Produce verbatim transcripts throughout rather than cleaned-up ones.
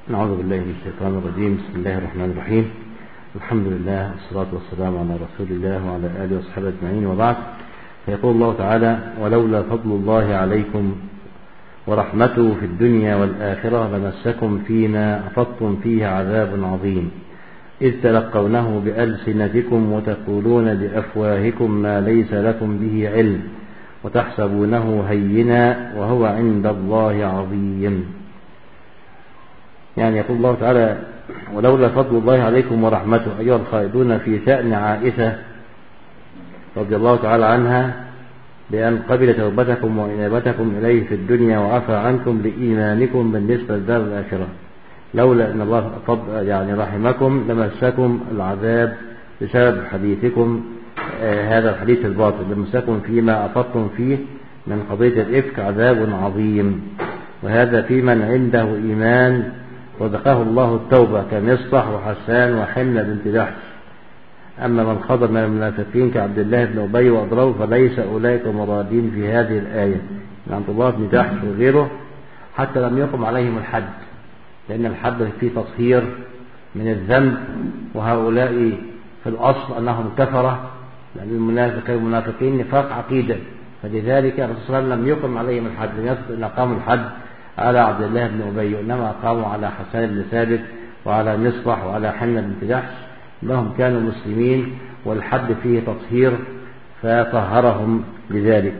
نعوذ بالله من الشيطان الرجيم. بسم الله الرحمن الرحيم. الحمد لله والصلاة والسلام على رسول الله وعلى آله وصحبه أجمعين، وبعد. فيقول الله تعالى: ولولا فضل الله عليكم ورحمته في الدنيا والآخرة لمسكم فيما أفضتم فيه عذاب عظيم، إذ تلقونه بألسنتكم وتقولون بأفواهكم ما ليس لكم به علم وتحسبونه هينا وهو عند الله عظيم. يعني يقول الله تعالى: ولولا فضل الله عليكم ورحمته أيها الخائضون في شأن عائشة رضي الله تعالى عنها بأن قبل توبتكم وإنابتكم إليه في الدنيا وعفى عنكم لإيمانكم بالنسبة للدار الآخرة، لولا أن الله فضل يعني رحمكم لمسكم العذاب بسبب حديثكم آه هذا الحديث الباطل، لمسكم فيما أفضتم فيه من قضية الإفك عذاب عظيم. وهذا في من عنده إيمان وذقاه الله التوبة كمصطح وحسان وحملة بنت جحش. أما من خضر من المنافقين كعبد الله بن أبي وأضربه فليس أولئك مرادين في هذه الآية، من عبد الله بن جحش وغيره، حتى لم يقم عليهم الحد، لأن الحد فيه تطهير من الذنب، وهؤلاء في الأصل أنهم كفرة، لأن المنافق المنافقين نفاق عقيدة، فلذلك الرسول صلى الله عليه وسلم لم يقم عليهم الحد، لم يثبت أن قاموا الحد على عبد الله بن أبي، وإنما قاموا على حسان بن ثابت وعلى مصطح وعلى حملة بنت جحش، أنهم كانوا مسلمين والحد فيه تطهير فطهرهم لذلك.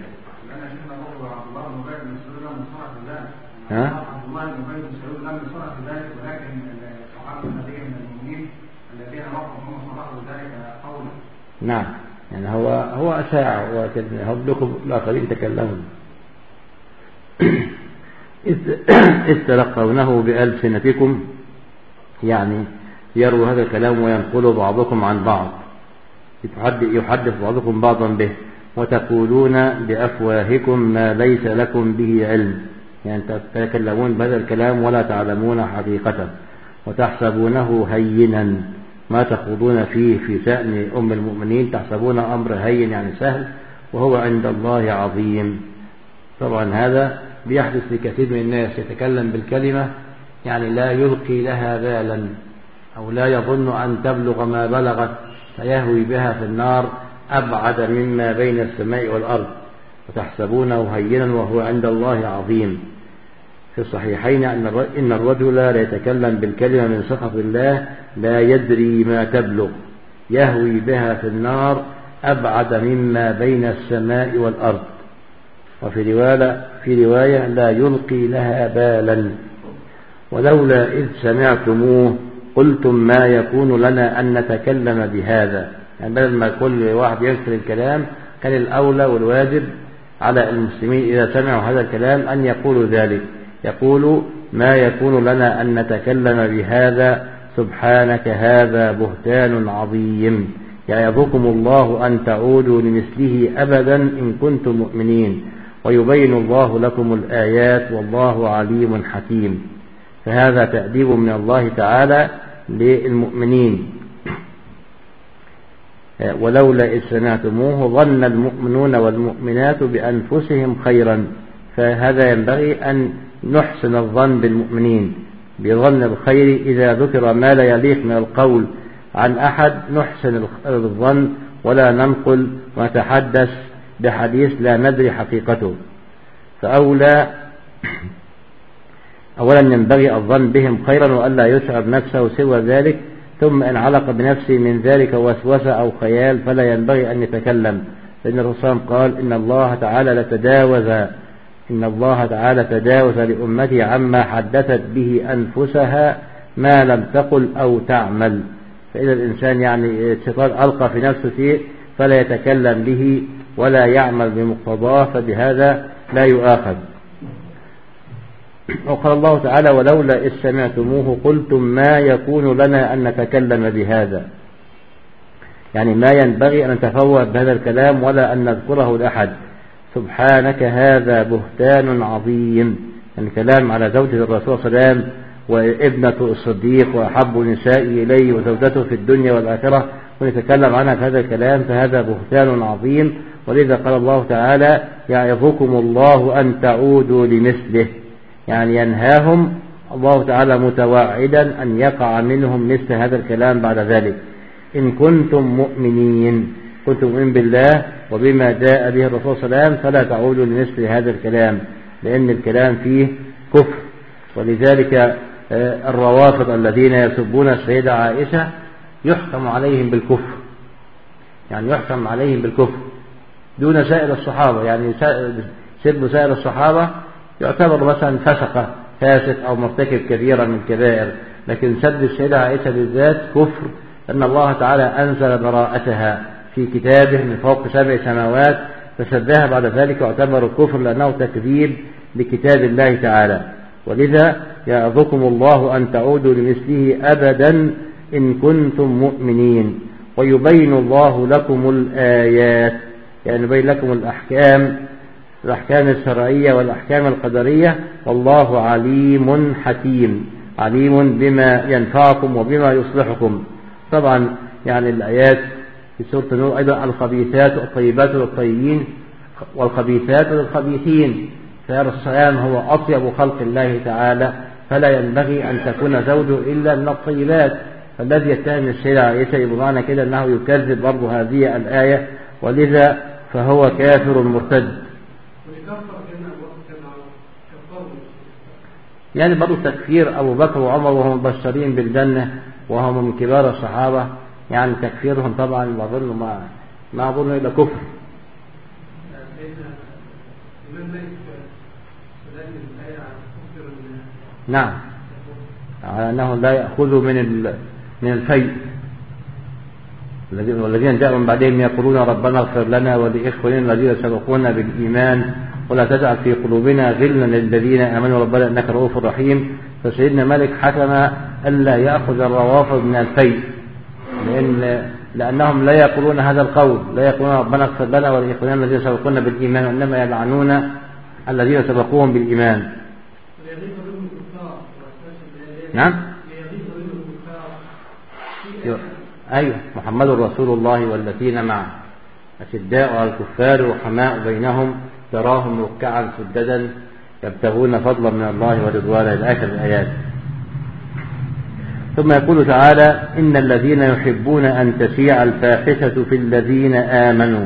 ها؟ نعم، يعني هو هو أشاع وهم لكم الآخرين تكلمون. إذ تلقونه بألسنتكم، يعني يروي هذا الكلام وينقل بعضكم عن بعض، يحدث بعضكم بعضا به، وتقولون بأفواهكم ما ليس لكم به علم، يعني تتكلمون بهذا الكلام ولا تعلمون حقيقته، وتحسبونه هينا، ما تخوضون فيه في شأن أم المؤمنين تحسبون أمر هين يعني سهل، وهو عند الله عظيم. طبعا هذا بيحدث لكثير من الناس، يتكلم بالكلمة يعني لا يلقي لها بالا أو لا يظن أن تبلغ ما بلغت، فيهوي بها في النار أبعد مما بين السماء والأرض، وتحسبونه هينا وهو عند الله عظيم. في الصحيحين إن الرجل لا يتكلم بالكلمة من سخط الله لا يدري ما تبلغ، يهوي بها في النار أبعد مما بين السماء والأرض. وفي رواية, في رواية لا يلقي لها بالا. ولولا إذ سمعتموه قلتم ما يكون لنا أن نتكلم بهذا، يعني بدل ما كل واحد يذكر الكلام كان الأولى والواجب على المسلمين إذا سمعوا هذا الكلام أن يقولوا ذلك، يقولوا ما يكون لنا أن نتكلم بهذا، سبحانك هذا بهتان عظيم، يعظكم الله أن تعودوا لمثله أبدا إن كنتم مؤمنين، ويبين الله لكم الآيات والله عليم حكيم. فهذا تأديب من الله تعالى للمؤمنين. ولولا إذ سمعتموه ظن المؤمنون والمؤمنات بأنفسهم خيرا، فهذا ينبغي أن نحسن الظن بالمؤمنين بظن الخير. إذا ذكر ما لا يليق من القول عن أحد نحسن الظن ولا ننقل ونتحدث بحديث لا ندري حقيقته. فأولى أولا ينبغي الظن بهم خيرا وألا يشعر نفسه سوى ذلك، ثم إن علق بنفسه من ذلك وسوسة أو خيال فلا ينبغي أن يتكلم، لأن الرسول قال إن الله تعالى لتجاوز إن الله تعالى تجاوز لأمتي عما حدثت به أنفسها ما لم تقل أو تعمل. فإذا الإنسان يعني الشيطان ألقى في نفسه شيء فلا يتكلم به ولا يعمل بمقتضاه، فبهذا لا يؤاخذ. وقال الله تعالى: ولولا إذ سمعتموه قلتم ما يكون لنا أن نتكلم بهذا، يعني ما ينبغي أن نتفوه بهذا الكلام ولا أن نذكره لأحد. سبحانك هذا بهتان عظيم، يعني كلام على زوجة الرسول صلى الله عليه وسلم وابنة الصديق وأحب نسائه إليه وزوجته في الدنيا والآخرة، ونتكلم عنها في هذا الكلام، فهذا بهتان عظيم. ولذا قال الله تعالى: يعظكم الله أن تعودوا لمثله، يعني ينهاهم الله تعالى متوعدا أن يقع منهم مثل هذا الكلام بعد ذلك. إن كنتم مؤمنين، كنتم مؤمنين بالله وبما جاء به الرسول صلى الله عليه وسلم فلا تعودوا لمثل هذا الكلام، لأن الكلام فيه كفر. ولذلك الروافض الذين يسبون السيدة عائشة يحكم عليهم بالكفر، يعني يحكم عليهم بالكفر دون سائر الصحابة. يعني سب سائر الصحابة يعتبر مثلا فسقة فاسق أو مرتكب كبيرا من الكبائر، لكن سب السيدة عائشة بالذات كفر، أن الله تعالى أنزل براءتها في كتابه من فوق سبع سماوات، فسبها بعد ذلك يعتبر كفر لأنه تكذيب لكتاب الله تعالى. ولذا يعظكم الله أن تعودوا لمثله أبدا إن كنتم مؤمنين، ويبين الله لكم الآيات، يعني يبين لكم الأحكام الأحكام الشرعية والأحكام القدرية، والله عليم حكيم، عليم بما ينفعكم وبما يصلحكم. طبعا يعني الآيات في سورة النور أيضا الخبيثات والطيبات للطيبين والخبيثات للخبيثين، فالرسول صلى الله عليه وسلم هو أطيب خلق الله تعالى، فلا ينبغي أن تكون زوجه إلا من الطيبات. فالذي يتهم السيدة عائشة بمعنى كده أنه يكذب برضه هذه الآية، ولذا فهو كافر مرتد. يعني برضه تكفير أبو بكر وعمر وهم مبشرين بالجنة وهم من كبار الصحابة، يعني تكفيرهم طبعا أظن ما ما أظن إلا كفر. نعم، على أنه لا يأخذ من من الفيء، والذين جاءوا من بعدهم يقولون ربنا اغفر لنا ولإخواننا الذين سبقونا بالإيمان ولا تجعل في قلوبنا غلا للذين آمنوا ربنا إنك رؤوف رحيم. فسيدنا مالك حكم ألا يأخذ الروافض من الفيء، لأن لأنهم لا يقولون هذا القول، لا يقولون ربنا اغفر لنا ولإخواننا الذين سبقونا بالإيمان، وإنما يلعنون الذين سبقوهم بالإيمان. نعم، أيوة، محمد رسول الله والذين معه أشداء على الكفار رحماء بينهم تراهم ركعا سجدا يبتغون فضلا من الله ورضوانا إلى آخر الآيات. ثم يقول تعالى إن الذين يحبون أن تشيع الفاحشة في الذين آمنوا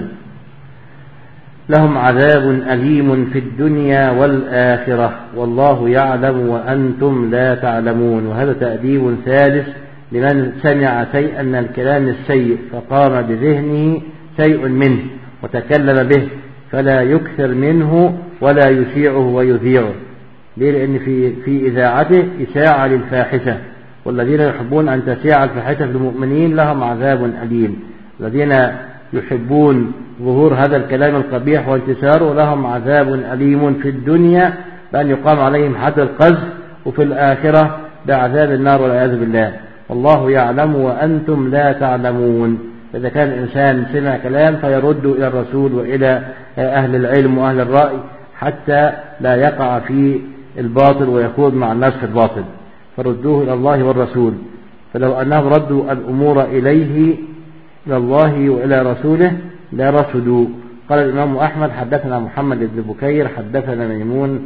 لهم عذاب أليم في الدنيا والآخرة والله يعلم وأنتم لا تعلمون. وهذا تأديب ثالث لمن سمع شيئا من الكلام السيء فقام بذهنه شيء منه وتكلم به، فلا يكثر منه ولا يشيعه ويذيعه. ليه؟ لأن في في إذاعته إشاعة للفاحشة، والذين يحبون أن تشيع الفاحشة في المؤمنين لهم عذاب أليم. الذين يحبون ظهور هذا الكلام القبيح وانتشاره لهم عذاب أليم في الدنيا بأن يقام عليهم حد القذف، وفي الآخرة بعذاب النار والعياذ بالله. والله يعلم وأنتم لا تعلمون. إذا كان الإنسان سمع كلام فيرد إلى الرسول وإلى أهل العلم وأهل الرأي حتى لا يقع في الباطل ويخوض مع الناس في الباطل، فردوه إلى الله والرسول. فلو أنهم ردوا الأمور إليه إلى الله وإلى رسوله لا رشدوا. قال الإمام أحمد حدثنا محمد بن بكير حدثنا ميمون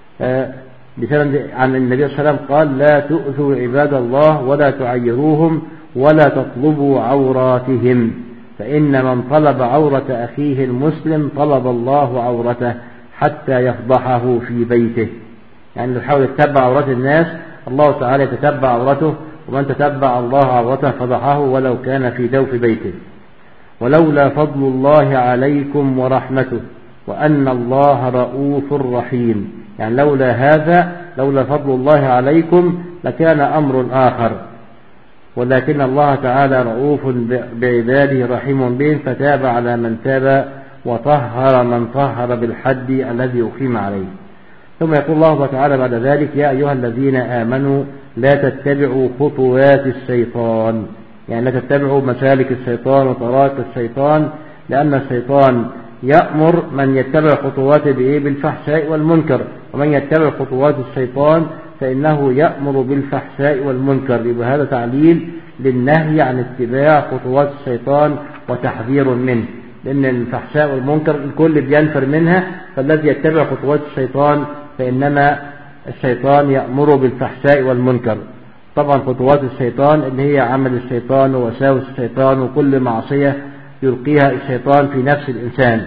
بسند عن النبي صلى الله عليه وسلم قال لا تؤذوا عباد الله ولا تعيروهم ولا تطلبوا عوراتهم، فإن من طلب عورة أخيه المسلم طلب الله عورته حتى يفضحه في بيته. يعني اللي يحاول يتبع عورات الناس الله تعالى يتتبع عورته، ومن تتبع الله عورته فضحه ولو كان في جوف بيته. ولولا فضل الله عليكم ورحمته وأن الله رؤوف رحيم. يعني لولا هذا، لولا فضل الله عليكم لكان أمر آخر، ولكن الله تعالى رؤوف بعباده رحيم بهم، فتاب على من تاب وطهر من طهر بالحد الذي أقيم عليه. ثم يقول الله تعالى بعد ذلك يا أيها الذين آمنوا لا تتبعوا خطوات الشيطان. يعني لا تتبعوا مسالك الشيطان وطرائق الشيطان، لأن الشيطان يأمر من يتبع خطواته بإيه؟ بالفحشاء والمنكر، ومن يتبع خطوات الشيطان فإنه يأمر بالفحشاء والمنكر. يبقى هذا تعليل للنهي عن اتباع خطوات الشيطان وتحذير منه، لأن الفحشاء والمنكر الكل بينفر منها، فالذي يتبع خطوات الشيطان فإنما الشيطان يأمر بالفحشاء والمنكر. طبعا خطوات الشيطان اللي هي عمل الشيطان ووساوس الشيطان وكل معصية يلقيها الشيطان في نفس الإنسان.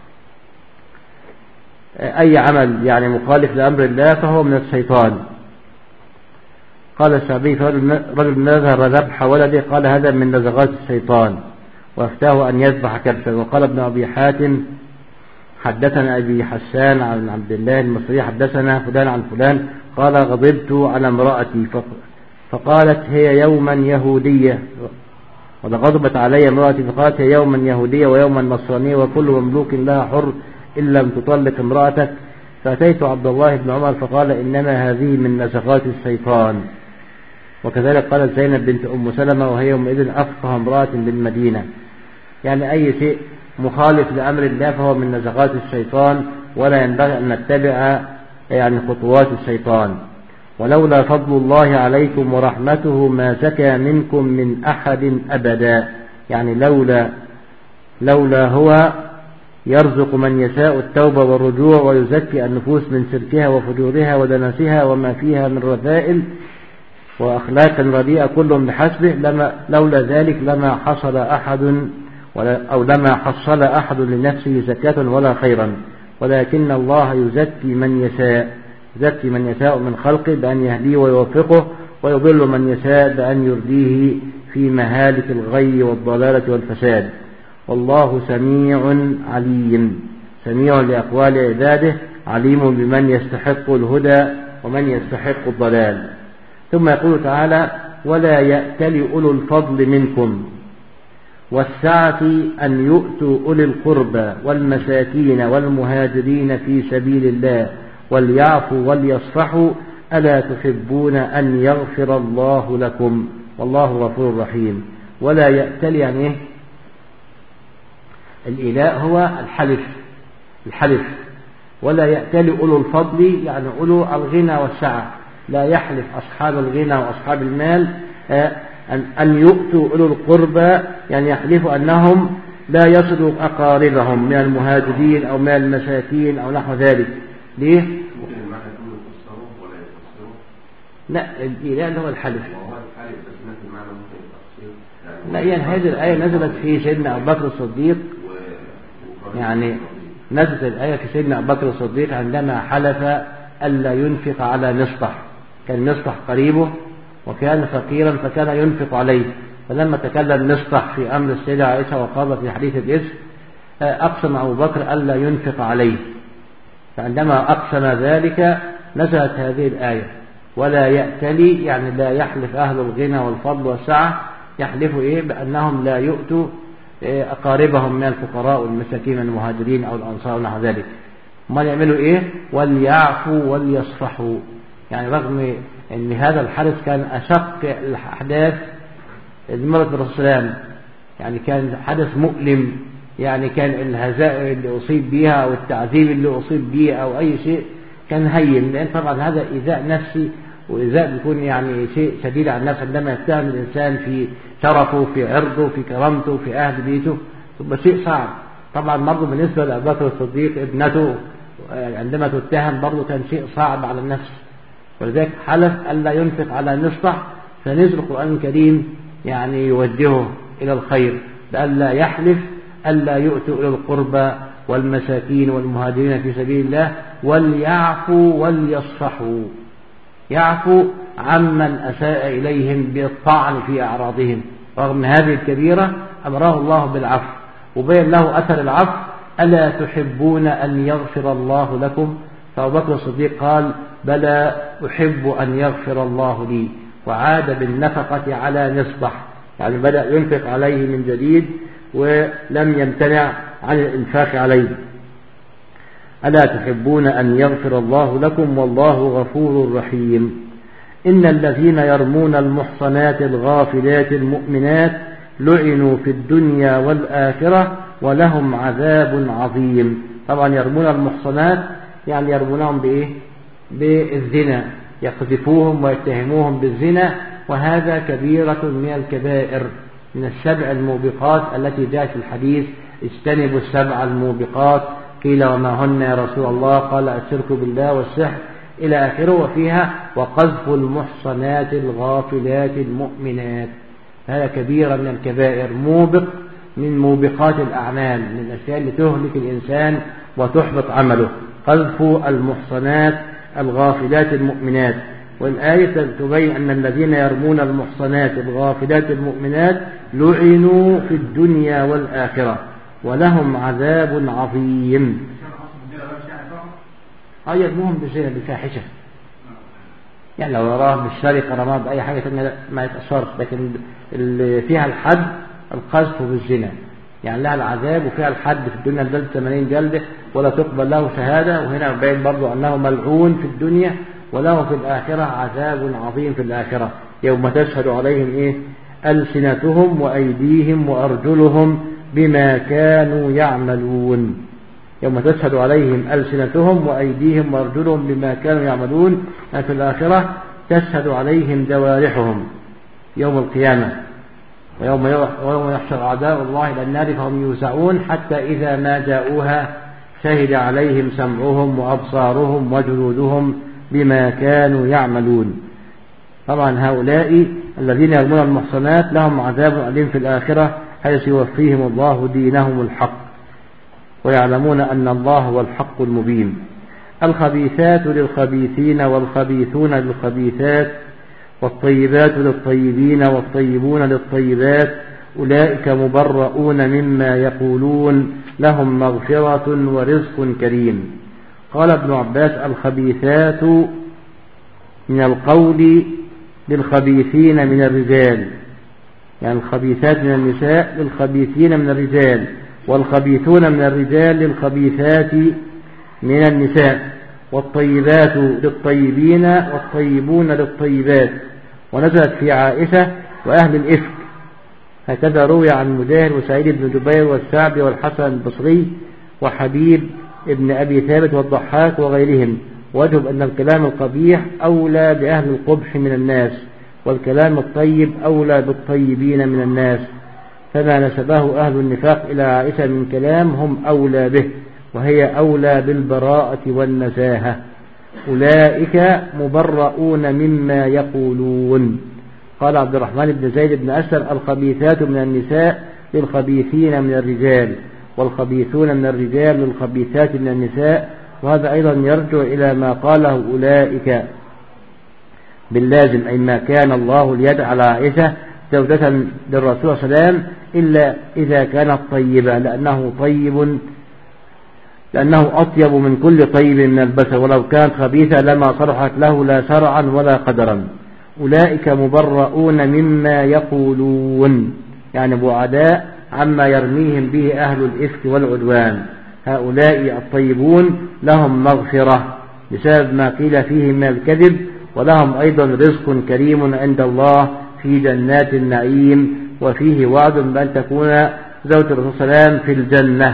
أي عمل يعني مخالف لأمر الله فهو من الشيطان. قال الشعبي رجل نذر ذبح ولده قال هذا من نزغات الشيطان وافتاه أن يذبح كبشا. وقال ابن أبي حاتم حدثنا أبي حسان عن عبد الله المصري حدثنا فلان عن فلان قال غضبت على امرأتي فقالت هي يوما يهودية وغضبت علي امرأتي فقالت هي يوما يهودية ويوما نصرانية وكل مملوك لها حر إن لم تطلق امرأتك. فأتيت عبد الله بن عمر فقال إنما هذه من نزغات الشيطان. وكذلك قالت زينب بنت أم سلمة وهي يومئذ أفقه امرأة بالمدينة. يعني أي شيء مخالف لأمر الله فهو من نزغات الشيطان ولا ينبغي أن نتبع يعني خطوات الشيطان. ولولا فضل الله عليكم ورحمته ما زكى منكم من أحد أبدا. يعني لولا لولا هو يرزق من يشاء التوبة والرجوع ويزكي النفوس من شركها وفجورها ودنسها وما فيها من رذائل وأخلاق رديئة كلهم بحسبه لما لولا ذلك لما حصل أحد ولا أو لما حصل أحد لنفسه زكاة ولا خيرا. ولكن الله يزكي من يشاء يزكي من يشاء من خلقه بأن يهديه ويوفقه ويضل من يشاء بأن يرديه في مهالك الغي والضلالة والفساد. والله سميع عليم سميع لأقوال عباده عليم بمن يستحق الهدى ومن يستحق الضلال. ثم يقول تعالى ولا يأتل أولو الفضل منكم والسعة أن يؤتوا أولي القربى والمساكين والمهاجرين في سبيل الله وليعفوا وليصفحوا ألا تحبون أن يغفر الله لكم والله غفور رحيم. ولا يأتل يعني إيه؟ الإيلاء هو الحلف الحلف ولا يأتل أولو الفضل يعني أولو الغنى والسعة. لا يحلف أصحاب الغنى وأصحاب المال أن يؤتوا أولو القربى يعني يحلفوا أنهم لا يصلوا أقاربهم من المهاجرين أو من المساكين أو نحو ذلك. ليه؟ لا الإيلاء هو الحلف. لا يعني هذه الآية نزلت في سيدنا أبو بكر الصديق. يعني نزلت الآية في سيدنا أبو بكر الصديق عندما حلف ألا ينفق على مصطح. كان مصطح قريبه وكان فقيرا فكان ينفق عليه. فلما تكلم مصطح في أمر السيدة عائشة وقال في حديث الإثم أقسم أبو بكر ألا ينفق عليه. فعندما أقسم ذلك نزلت هذه الآية ولا يأتلي يعني لا يحلف أهل الغنى والفضل والسعة. يحلفوا إيه بأنهم لا يؤتوا أقاربهم من الفقراء والمساكين المهاجرين أو الأنصار ونحو ذلك. ما يعملوا إيه وليعفوا وليصفحوا. يعني رغم أن هذا الحدث كان أشق الأحداث مرت بالرسول صلى الله عليه وسلم يعني كان حدث مؤلم. يعني كان الهزائم اللي أصيب بها أو التعذيب اللي أصيب به أو أي شيء كان هين. لأن طبعا هذا إيذاء نفسي وإيذاء بيكون يعني شيء شديد على النفس عندما يتهم الإنسان في شرفه في عرضه في كرامته في أهل بيته ثم شيء صعب. طبعا برضه بالنسبة لأبو بكر الصديق ابنته عندما تتهم برضه كان شيء صعب على النفس. ولذلك حلف ألا ينفق على مصطح فنزل القرآن الكريم يعني يوجهه إلى الخير بألا يحلف ألا يؤتوا إلى القربى والمساكين والمهاجرين في سبيل الله وليعفوا وليصفحوا. يعفو عمن أساء إليهم بالطعن في أعراضهم. رغم هذه الكبيرة أمره الله بالعفو وبين له أثر العفو ألا تحبون أن يغفر الله لكم. فأبو بكر الصديق قال بلى أحب أن يغفر الله لي وعاد بالنفقة على مصطح. يعني بدأ ينفق عليه من جديد ولم يمتنع عن الإنفاق عليه. ألا تحبون أن يغفر الله لكم والله غفور رحيم. إن الذين يرمون المحصنات الغافلات المؤمنات لعنوا في الدنيا والآخرة ولهم عذاب عظيم. طبعا يرمون المحصنات يعني يرمونهم بإيه؟ بالزنا. يقذفوهم ويتهموهم بالزنا وهذا كبيرة من الكبائر من السبع الموبقات التي جاءت في الحديث اجتنبوا السبع الموبقات. قيل وما هن يا رسول الله؟ قال الشرك بالله والسحر إلى آخره. وفيها وقذف المحصنات الغافلات المؤمنات، هذا كبيرة من الكبائر، موبق من موبقات الأعمال، من الأشياء اللي تهلك الإنسان وتحبط عمله، قذف المحصنات الغافلات المؤمنات. والآية تبين أن الذين يرمون المحصنات الغافلات المؤمنات لعنوا في الدنيا والآخرة ولهم عذاب عظيم. أي يرموهم بالزنا بالفاحشة، يعني لو راه بالسرقة رماه بأي حاجة ثانية ما يتأثرش، لكن اللي فيها الحد القذف بالزنا يعني لها العذاب وفيها الحد في الدنيا الجلد ثمانين جلدة ولا تقبل له شهادة. وهنا باين برضو أنه ملعون في الدنيا وله في الآخرة عذاب عظيم في الآخرة، يوم تشهد عليهم إيه؟ ألسنتهم وأيديهم وأرجلهم بما كانوا يعملون. يوم تشهد عليهم ألسنتهم وأيديهم وأرجلهم بما كانوا يعملون، يعني في الآخرة تشهد عليهم جوارحهم يوم القيامة. ويوم يحشر أعداء الله إلى النار فهم يوزعون حتى إذا ما جاءوها شهد عليهم سمعهم وأبصارهم وجلودهم بما كانوا يعملون. طبعا هؤلاء الذين يرمون المحصنات لهم عذاب أليم في الآخرة حيث يوفيهم الله دينهم الحق ويعلمون أن الله هو الحق المبين. الخبيثات للخبيثين والخبيثون للخبيثات والطيبات للطيبين والطيبون للطيبات أولئك مبرؤون مما يقولون لهم مغفرة ورزق كريم. قال ابن عباس الخبيثات من القول للخبيثين من الرجال، يعني الخبيثات من النساء للخبيثين من الرجال، والخبيثون من الرجال للخبيثات من النساء، والطيبات للطيبين والطيبون للطيبات. ونزلت في عائشة وأهل الإفك، هكذا روي عن مجاهد وسعيد بن جبير والشعبي والحسن البصري وحبيب ابن أبي ثابت والضحاك وغيرهم. وجب أن الكلام القبيح أولى بأهل القبح من الناس، والكلام الطيب أولى بالطيبين من الناس، فما نسبه أهل النفاق إلى عائشة من كلام هم أولى به، وهي أولى بالبراءة والنزاهة. أولئك مبرؤون مما يقولون. قال عبد الرحمن بن زيد بن أسلم الخبيثات من النساء للخبيثين من الرجال، والخبيثون من الرجال للخبيثات من النساء. وهذا أيضا يرجع إلى ما قاله أولئك باللازم، أي ما كان الله ليجعل عائشة زوجة للرسول صلى الله عليه وسلم إلا إذا كانت طيبة، لأنه طيب لأنه أطيب من كل طيب من البشر، ولو كانت خبيثة لما صلحت له لا شرعا ولا قدرا. أولئك مبرؤون مما يقولون، يعني بعداء عما يرميهم به أهل الإفك والعدوان. هؤلاء الطيبون لهم مغفرة بسبب ما قيل فيهم من الكذب، ولهم أيضا رزق كريم عند الله في جنات النعيم، وفيه وعد بأن تكون زوجة الرسول صلى الله عليه وسلم في الجنة.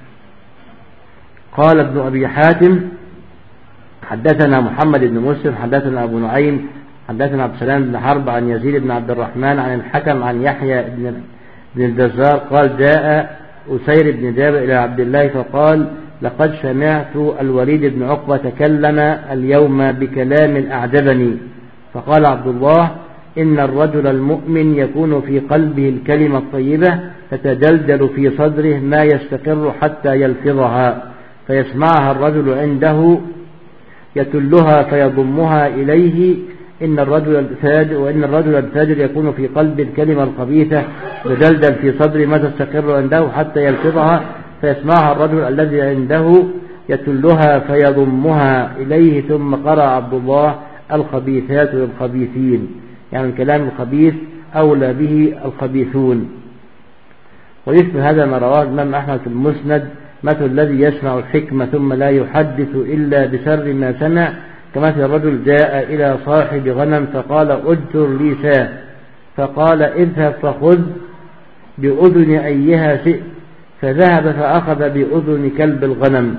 قال ابن أبي حاتم حدثنا محمد بن مسلم حدثنا أبو نعيم حدثنا عبد السلام بن حرب عن يزيد بن عبد الرحمن عن الحكم عن يحيى بن الجزار قال جاء أسير بن جابر إلى عبد الله فقال لقد سمعت الوليد بن عقبة تكلم اليوم بكلام أعجبني. فقال عبد الله إن الرجل المؤمن يكون في قلبه الكلمة الطيبة تتجلجل في صدره ما يستقر حتى يلفظها، فيسمعها الرجل عنده يتلها فيضمها إليه. إن الرجل الفاجر وإن الرجل الفاجر يكون في قلب الكلمة الخبيثة تجلجل في صدره ما تستقر عنده حتى يلفظها، فيسمعها الرجل الذي عنده يتلها فيضمها إليه. ثم قرأ عبد الله الخبيثات للخبيثين، يعني الكلام الخبيث أولى به الخبيثون. ويشبه هذا ما رواه الإمام أحمد في المسند مثل الذي يسمع الحكمة ثم لا يحدث إلا بشر ما سمع، كمثل الرجل جاء إلى صاحب غنم فقال أجر لي شاة، فقال اذهب فخذ بأذن أيها شئت، فذهب فأخذ بأذن كلب الغنم.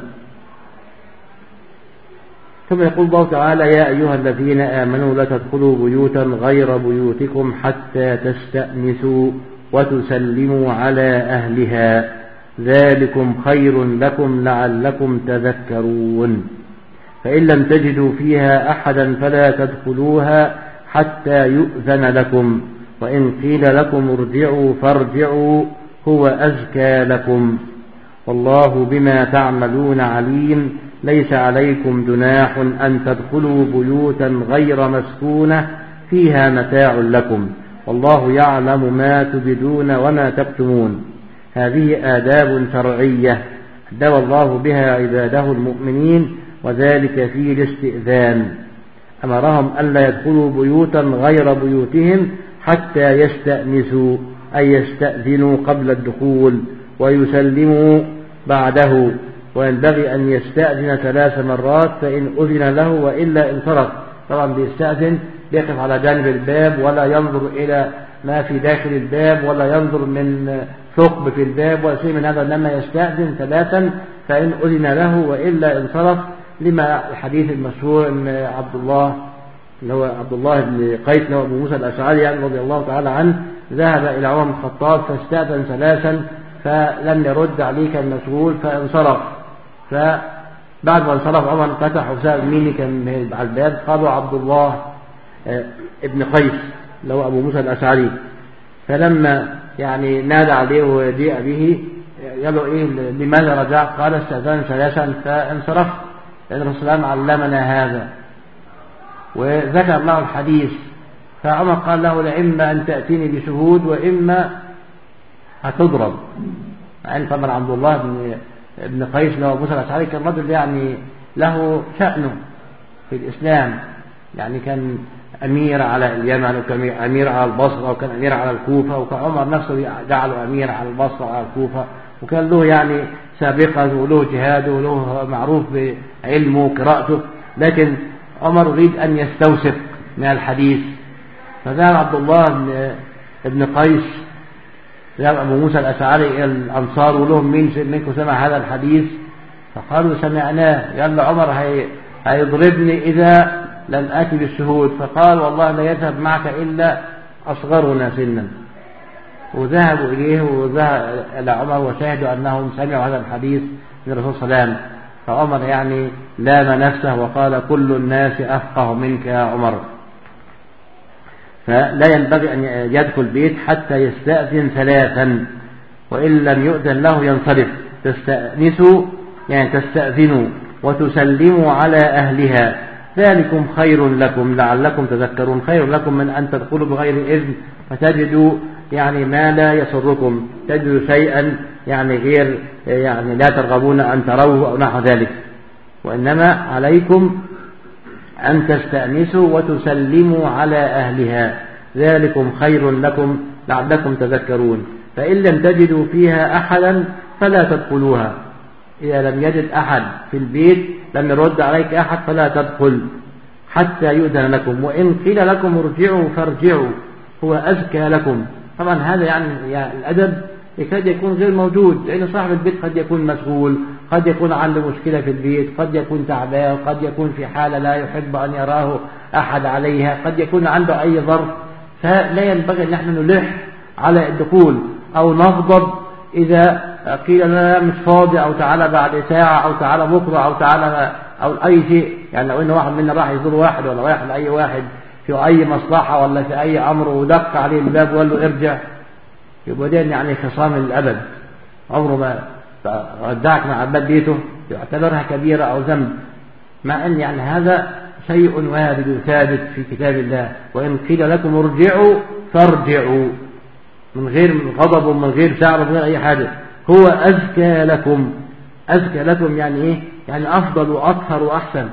ثم يقول الله تعالى يا أيها الذين آمنوا لا تدخلوا بيوتا غير بيوتكم حتى تستأنسوا وتسلموا على أهلها ذلكم خير لكم لعلكم تذكرون. فإن لم تجدوا فيها أحدا فلا تدخلوها حتى يؤذن لكم، وإن قيل لكم ارجعوا فارجعوا هو أزكى لكم، والله بما تعملون عليم. ليس عليكم جناح أن تدخلوا بيوتا غير مسكونة فيها متاع لكم، والله يعلم ما تبدون وما تكتمون. هذه آداب شرعية أدب الله بها عباده المؤمنين، وذلك في الاستئذان. أمرهم ألا يدخلوا بيوتا غير بيوتهم حتى يستأنسوا، أي يستأذنوا قبل الدخول ويسلموا بعده، وينبغي أن يستأذن ثلاث مرات فإن أذن له وإلا انصرف. طبعا بيستأذن يقف على جانب الباب ولا ينظر إلى ما في داخل الباب ولا ينظر من ثقب في الباب ولا شيء من هذا، إنما يستأذن ثلاثا فإن أذن له وإلا انصرف، لما الحديث المشهور أن عبد الله اللي هو عبد الله بن قيس اللي هو أبو موسى الأشعري يعني رضي الله تعالى عنه ذهب إلى عمر بن الخطاب فاستأذن ثلاثا فلم يرد عليه كان مشغول فانصرف. فبعد ما انصرف عمر فتح وسأل مين كان على الباب، قالوا عبد الله ابن قيس اللي هو أبو موسى الأشعري. فلما يعني نادى عليه وجيء به قالوا إيه لماذا رجع؟ قال استأذن ثلاثا فانصرف، لأن الرسول علمنا هذا وذكر له الحديث. فعمر قال له لإما أن تأتيني بشهود وإما هتضرب. يعني طبعا عبد الله بن ابن قيس اللي هو أبو موسى الأشعري كان رجل يعني له شأنه في الإسلام، يعني كان أمير على اليمن وكان أمير على البصرة وكان أمير على الكوفة، وكان عمر نفسه جعله أمير على البصرة وعلى الكوفة، وكان له يعني سابقة وله جهاده وله معروف بعلمه وقراءته. لكن عمر يريد أن يستوثق من الحديث، فذهب عبد الله بن قيس ذهب أبو موسى الأشعري إلى الأنصار ولهم مين منكم سمع هذا الحديث؟ فقالوا سمعناه. قال عمر هي هيضربني إذا لم آتي بالشهود. فقال والله لا يذهب معك إلا أصغرنا سنا. وذهبوا إليه وذهب إلى عمر وشاهدوا أنهم سمعوا هذا الحديث من الرسول صلى الله عليه وسلم. فعمر يعني لام نفسه وقال كل الناس أفقه منك يا عمر. فلا ينبغي أن يدخل بيت حتى يستأذن ثلاثا، وإن لم يؤذن له ينصرف. تستأنسوا يعني تستأذنوا وتسلموا على أهلها، ذلكم خير لكم لعلكم تذكرون. خير لكم من أن تدخلوا بغير إذن فتجدوا يعني ما لا يسركم، تجدوا شيئا يعني غير يعني لا ترغبون أن تروه أو نحو ذلك. وإنما عليكم أن تستأنسوا وتسلموا على أهلها، ذلكم خير لكم لعلكم تذكرون. فإن لم تجدوا فيها أحدا فلا تدخلوها. إذا لم يجد أحد في البيت لم يرد عليك أحد فلا تدخل حتى يؤذن لكم، وإن قيل لكم ارجعوا فارجعوا هو أزكى لكم. طبعا هذا يعني, يعني الأدب يكاد يكون غير موجود، لأن صاحب البيت قد يكون مشغول، قد يكون عنده مشكلة في البيت، قد يكون تعبان، قد يكون في حالة لا يحب أن يراه أحد عليها، قد يكون عنده أي ظرف. فلا ينبغي أن نحن نلح على الدخول أو نغضب إذا قيل لنا مش فاضي أو تعالى بعد ساعة أو تعالى بكرة أو تعالى أو أي شيء. يعني لو إن واحد منا راح يزور واحد ولا رايح لأي واحد في أي مصلحة ولا في أي أمر ودق عليه الباب وقال له ارجع، يبقى ده يعني خصام الأبد، عمره ما ردعك مع عباد بيته يعتبرها كبيرة أو ذنب، مع أن يعني هذا شيء وارد ثابت في كتاب الله. وإن قيل لكم ارجعوا فارجعوا من غير غضب ومن غير شعر ومن غير أي حاجة، هو أزكى لكم. أزكى لكم يعني إيه؟ يعني أفضل وأطهر وأحسن.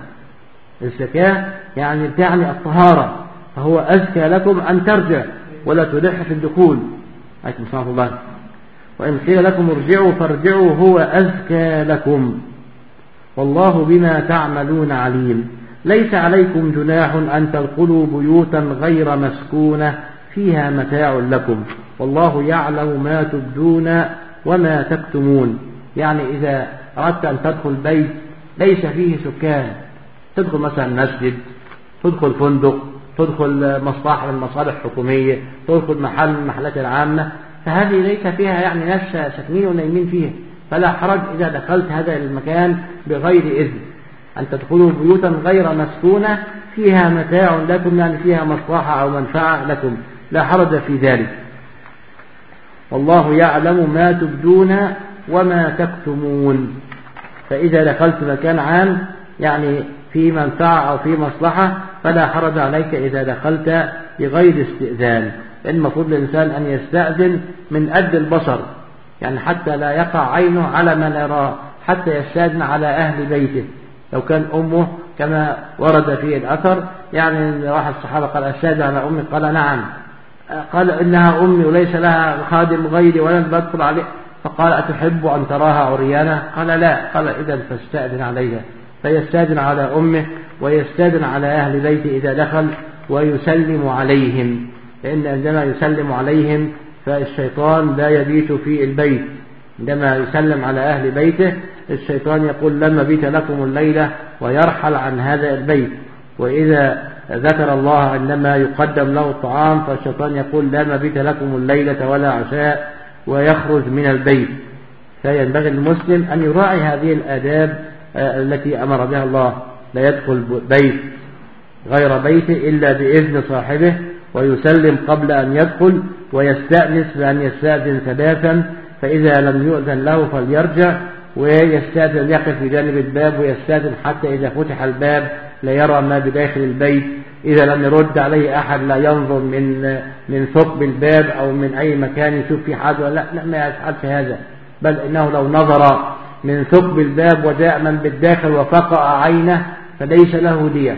الزكاة يعني تعني الطهارة، فهو أزكى لكم أن ترجع ولا تلح في الدخول. عليكم السلام الله. وإن قيل لكم ارجعوا فارجعوا هو أزكى لكم، والله بما تعملون عليم. ليس عليكم جناح أن تدخلوا بيوتا غير مسكونة فيها متاع لكم، والله يعلم ما تبدون وما تكتمون. يعني إذا أردت أن تدخل بيت ليس فيه سكان، تدخل مثلا مسجد، تدخل فندق، تدخل مصلحة من المصالح الحكومية، تدخل محل من المحلات العامة، فهذه ليس فيها يعني ناس ساكنين ونايمين فيها، فلا حرج إذا دخلت هذا المكان بغير إذن. أن تدخلوا بيوتا غير مسكونة فيها متاع لكم، يعني فيها مصلحة أو منفعة لكم، لا حرج في ذلك. والله يعلم ما تبدون وما تكتمون. فإذا دخلت مكان عام يعني في منفعة أو في مصلحة فلا حرج عليك إذا دخلت بغير استئذان. المفروض الإنسان أن يستأذن من أجل البصر، يعني حتى لا يقع عينه على ما لا يراه، حتى يستأذن على أهل بيته. لو كان أمه كما ورد في الأثر، يعني واحد الصحابة قال أستأذن على أمي، قال نعم، قال إنها أمي وليس لها خادم غيري ولن بدخل عليه، فقال أتحب أن تراها عريانة؟ قال لا، قال إذا فاستأذن عليها. فيستأذن على أمه ويستأذن على أهل بيته إذا دخل، ويسلم عليهم، لأن عندما يسلم عليهم فالشيطان لا يبيت في البيت. عندما يسلم على أهل بيته الشيطان يقول لما بيت لكم الليلة ويرحل عن هذا البيت. وإذا ذكر الله عندما يقدم له الطعام فالشيطان يقول لا مبيت لكم الليلة ولا عشاء ويخرج من البيت. فينبغي المسلم أن يراعي هذه الآداب التي أمر بها الله. لا يدخل بيت غير بيته إلا بإذن صاحبه، ويسلم قبل أن يدخل، ويستأنس بأن يستأذن ثلاثا، فإذا لم يؤذن له فليرجع ويستأذن، يقف في جانب الباب ويستأذن حتى إذا فتح الباب لا يرى ما بداخل البيت. إذا لم يرد عليه أحد لا ينظر من من ثقب الباب أو من أي مكان يشوف في حاجة، لا لا ما يفعلش هذا، بل إنه لو نظر من ثقب الباب وجاء من بالداخل وفقأ عينه فليس له دية.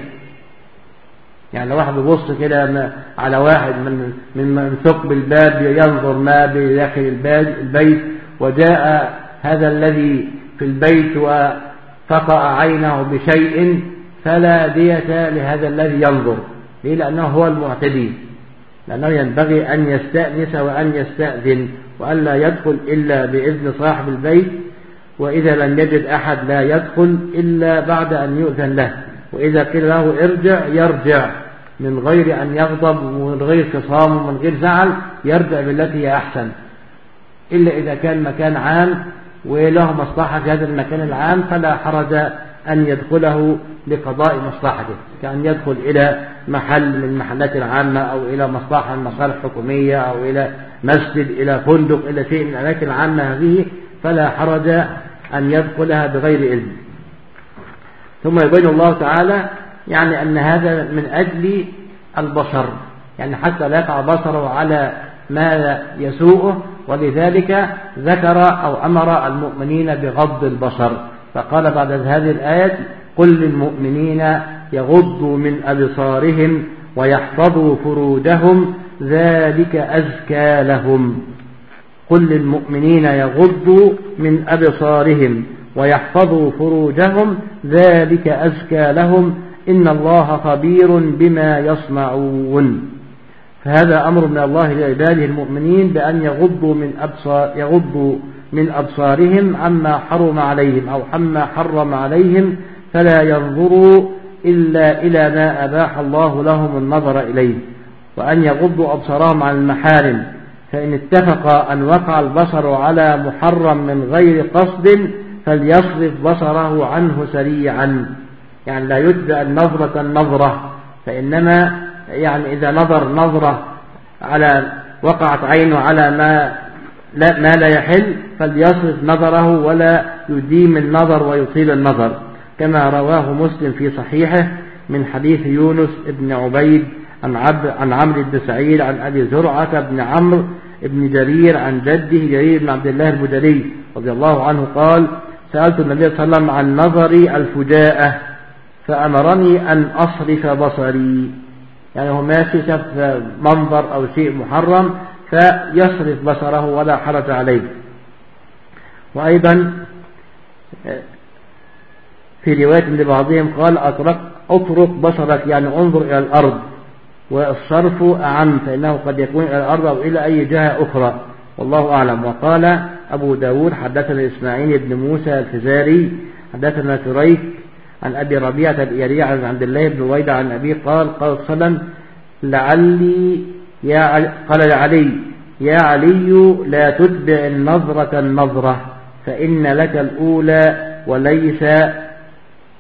يعني لو واحد يبص كده على واحد من من ثقب الباب ينظر ما بداخل البيت وجاء هذا الذي في البيت وفقأ عينه بشيء فلا دية لهذا الذي ينظر. ليه؟ لأنه هو المعتدي، لأنه ينبغي أن يستأنس وأن يستأذن وأن لا يدخل إلا بإذن صاحب البيت. وإذا لم يجد أحد لا يدخل إلا بعد أن يؤذن له. وإذا قيل له ارجع يرجع من غير أن يغضب ومن غير خصام ومن غير زعل، يرجع بالتي هي أحسن، إلا إذا كان مكان عام وله مصلحة في هذا المكان العام فلا حرج أن يدخله لقضاء مصلحته، كأن يدخل إلى محل من محلات العامة أو إلى مصلحة من مصالح حكومية أو إلى مسجد إلى فندق إلى شيء من الأماكن العامة هذه، فلا حرج أن يدخلها بغير إذن. ثم يبين الله تعالى يعني أن هذا من أجل البصر، يعني حتى لا يقع بصره على ما يسوءه، ولذلك ذكر أو أمر المؤمنين بغض البصر. فقال بعد هذه الآية قل للمؤمنين يغضوا من أبصارهم ويحفظوا فروجهم ذلك أزكى لهم. قل للمؤمنين يغضوا من أبصارهم ويحفظوا فروجهم ذلك أزكى لهم إن الله خبير بما يصنعون. فهذا أمر من الله لعباده المؤمنين بأن يغضوا من أبصار يغضوا من أبصارهم عما حرم عليهم أو عما حرم عليهم، فلا ينظروا إلا إلى ما أباح الله لهم النظر إليه، وأن يغضوا أبصارهم عن المحارم. فإن اتفق أن وقع البصر على محرم من غير قصد فليصرف بصره عنه سريعا، يعني لا يتبع النظرة النظرة، فإنما يعني إذا نظر نظرة على وقعت عينه على ما لا, ما لا يحل فليصرف نظره ولا يديم النظر ويطيل النظر، كما رواه مسلم في صحيحه من حديث يونس بن عبيد عن, عن عمرو بن سعيد عن أبي زرعة بن عمرو بن جرير عن جده جرير بن عبد الله البجلي رضي الله عنه قال سألت النبي صلى الله عليه وسلم عن نظري الفجاءة فأمرني أن أصرف بصري، يعني هو ماشي شاف منظر أو شيء محرم فيصرف بصره ولا حرج عليه. وأيضا في رواية لبعضهم قال أطرق, أطرق بصرك، يعني انظر إلى الأرض، والصرف أعم فإنه قد يكون إلى الأرض أو إلى أي جهة أخرى، والله أعلم. وقال أبو داود حدثنا إسماعيل بن موسى الفزاري حدثنا شريك عن أبي ربيعة الإيري عن عبد الله بن رويدة عن أبي قال قال صلى الله عليه وسلم لعلي يا علي قال لعلي يا علي لا تتبع النظرة النظرة فإن لك الأولى وليس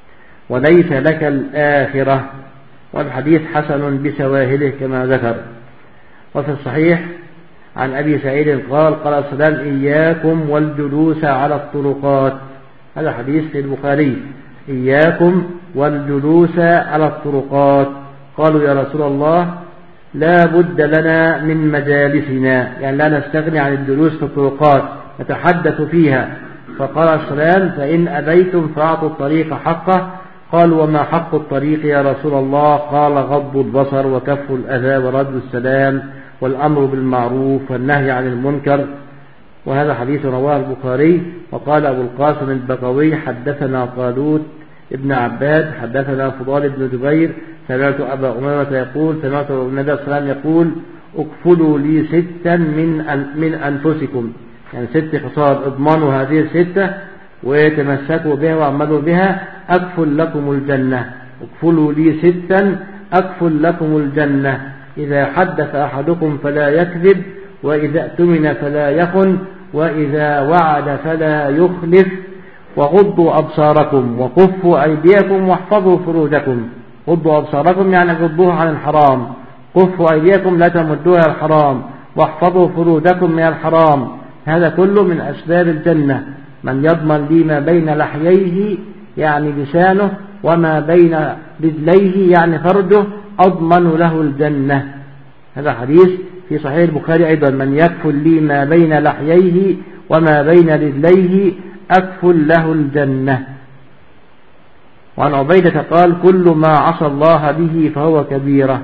وليس لك الآخرة. والحديث حسن بشواهده كما ذكر. وفي الصحيح عن أبي سعيد قال قال السلام إياكم والجلوس على الطرقات. هذا حديث في البخاري. إياكم والجلوس على الطرقات. قالوا يا رسول الله لا بد لنا من مجالسنا، يعني لا نستغني عن الجلوس في الطرقات نتحدث فيها. فقال السلام فإن أبيتم فأعطوا الطريق حقه. قالوا وما حق الطريق يا رسول الله؟ قال غض البصر وكف الأذى ورد السلام والأمر بالمعروف والنهي عن المنكر. وهذا حديث رواه البخاري. وقال أبو القاسم البقوي حدثنا طالوت ابن عباد حدثنا فضال بن جبير سمعت أبا أمامة يقول سمعت النبي صلى الله عليه وسلم يقول اكفلوا لي ستا من من أنفسكم، يعني ست خصال اضمنوا هذه الستة وتمسكوا بها واعملوا بها أكفل لكم الجنة. اكفلوا لي ستا أكفل لكم الجنة. إذا حدث أحدكم فلا يكذب، وإذا اؤتمن فلا يخن، وإذا وعد فلا يخلف، وغضوا أبصاركم وكفوا أيديكم واحفظوا فروجكم. غضوا أبصاركم يعني غضوها عن الحرام، كفوا أيديكم لا تمدوها الحرام، واحفظوا فروجكم من الحرام. هذا كله من أسباب الجنة. من يضمن لي ما بين لحييه يعني لسانه وما بين رجليه يعني فرجه أضمن له الجنة. هذا حديث في صحيح البخاري أيضا. من يكفل لي ما بين لحييه وما بين رجليه أكفل له الجنة. وعن عبيدة قال كل ما عصى الله به فهو كبيرة.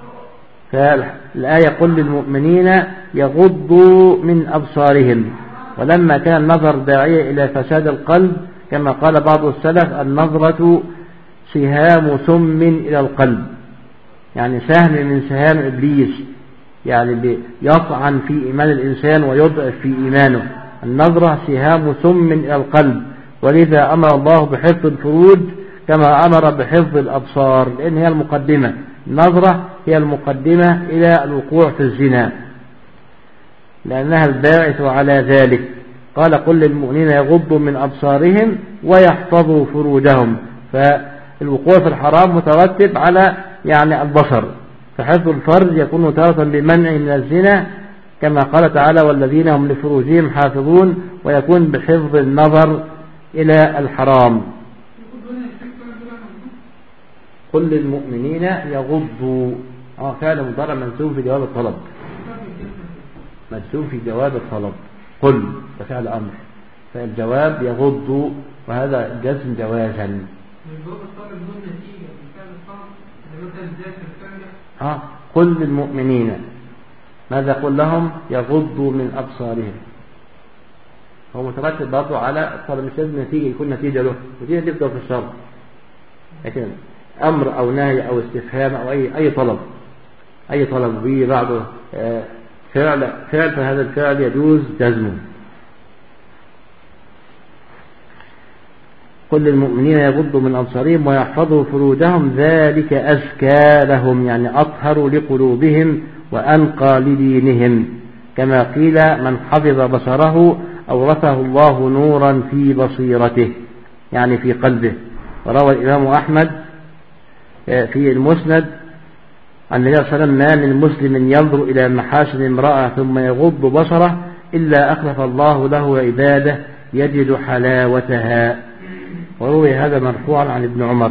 فالآية قل للمؤمنين يغضوا من أبصارهم. ولما كان النظر داعية إلى فساد القلب كما قال بعض السلف النظرة سهام سم إلى القلب، يعني سهم من سهام إبليس، يعني يطعن في إيمان الإنسان ويضعف في إيمانه. النظرة سهام سم إلى القلب. ولذا أمر الله بحفظ الفروج كما أمر بحفظ الأبصار، لأن هي المقدمة. النظرة هي المقدمة إلى الوقوع في الزنا لأنها الباعث على ذلك. قال قل للمؤمنين يغضوا من أبصارهم ويحفظوا فروجهم. فالوقوع في الحرام مترتب على يعني البصر، فحفظ الفرج يكون تارة بمنع من الزنا كما قال تعالى والذين هم لفروجهم حافظون، ويكون بحفظ النظر إلى الحرام. قل للمؤمنين يغضوا اه فعل مضارع منسوب في جواب الطلب، منسوب في جواب الطلب. قل فعل أمر، فالجواب يغض، وهذا جزم جوازا. اه قل للمؤمنين ماذا قل لهم؟ يغضوا من أبصارهم. هو مترتب برضه على الطلب، مش لازم نتيجة يكون نتيجة له، نتيجة تبدأ في الشرط، لكن أمر أو نهي أو استفهام أو أي أي طلب أي طلب به بعده فعل فعل فهذا الفعل يجوز جزمه. قل للمؤمنين يغضوا من أبصارهم ويحفظوا فروجهم ذلك أزكى لهم، يعني أطهر لقلوبهم وأنقى لدينهم. كما قيل من حفظ بصره أورثه الله نورا في بصيرته، يعني في قلبه. وروى الإمام أحمد في المسند عن النبي صلى الله عليه وسلم ما من مسلم ينظر إلى محاسن امرأة ثم يغض بصره إلا أخلف الله له عباده يجد حلاوتها. وروي هذا مرفوعا عن ابن عمر.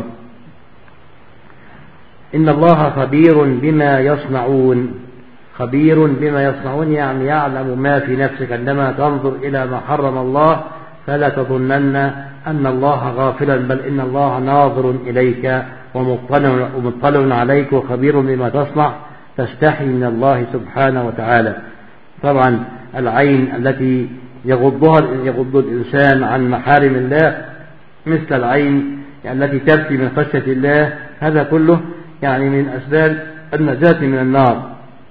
إن الله خبير بما يصنعون. خبير بما يصنعون يعني يعلم ما في نفسك. عندما تنظر إلى ما حرم الله فلا تظنن أن الله غافلا، بل إن الله ناظر إليك ومطلع, ومطلع عليك وخبير بما تصنع. تستحي من الله سبحانه وتعالى. طبعا العين التي يغضها يغض الإنسان عن محارم الله مثل العين يعني التي تبكي من خشية الله، هذا كله يعني من أسباب النجاة من النار.